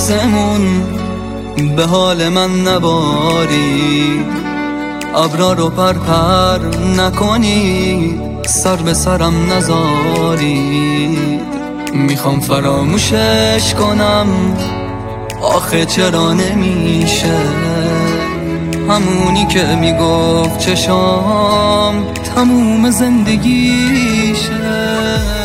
آسمون به حال من نباری، ابرا رو پر نکنید، سر به سرم نذارید. میخوام فراموشش کنم، آخه چرا نمیشه؟ همونی که میگفت چشام تموم زندگیشه.